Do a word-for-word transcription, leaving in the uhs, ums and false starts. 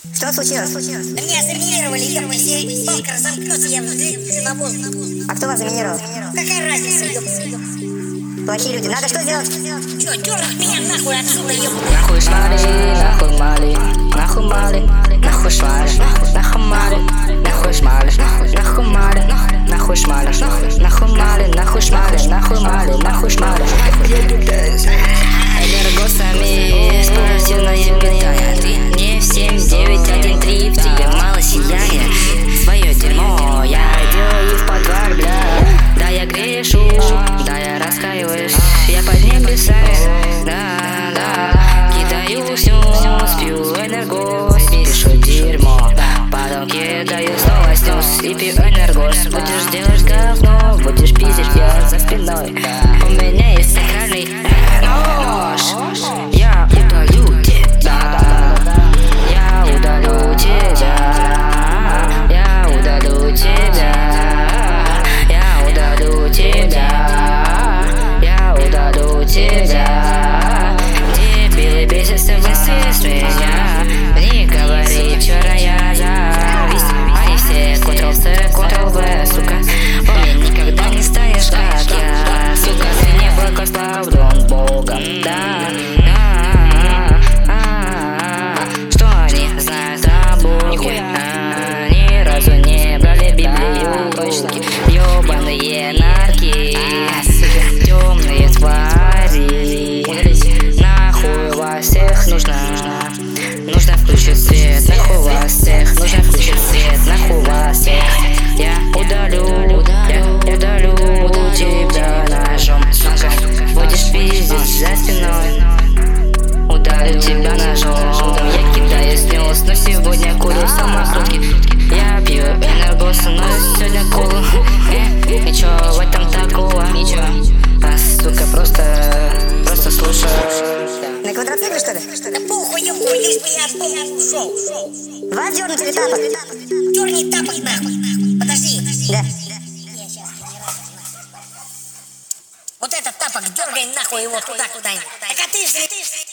Что случилось? Да меня заминировали, ёпта, если палка разомкнется, я взлечу на воздух. А кто вас заминировал? Какая разница, ёпта? Плохие люди. Надо что сделать? Чё, дёрнуть меня нахуй отсюда, ёпта? Нахуй шмали, нахуй мали, нахуй мали, нахуй шмали, нахуй мали, нахуй шмали, нахуй мали, нахуй шмали, нахуй мали, нахуй шмали, нахуй мали, нахуй шмали. Энергосами спортивное питание. Ты не в семь девять один три, в тебе мало сияние. Свое дерьмо я делаю в подвал, бля. Да я грешу, да я раскаиваюсь, я под небесами, да, да. Кидаю всю, спью энергос, пишу дерьмо, потом кидаю снова снюс и пью энергос. Будешь делать говно, будешь пиздить я за спиной. У меня есть сакральный нож, я удалю тебя, я удалю тебя, я удалю тебя, я удалю тебя, я удалю тебя. Дебилы бесятся вместе с меня, не говори, вчера я завис. Они все Ctrl-C, Ctrl-V, сука. По мне никогда не станешь, как я, сука. Ты не благословлен Богом, да. Что они знают о Боге? Ни разу не брали Библию. Ёбаные нарки, темные твари. Нахуй вас всех нужно. Нужно включить свет, нахуй вас всех. Нужно включить свет, нахуй вас всех. Я удалю, я удалю тебя ножом, сука. Будешь пиздить за спиной. Удалю тебя ножом. Я кидаю снюс, но сегодня курю самокрутки. Я пью энергос, но сегодня колу. э, Ничего в этом такого, ничего. А, сука, просто, просто слушаю. На квадроцикле, что ли? Да похуй, ёпта, лишь бы я от пола ушел. Вас дернуть или тапок? Дёрни тапок нахуй. Подожди. Да. Я сейчас не разу. Вот этот тапок, дергай нахуй его туда куда-нибудь. Так а ты же...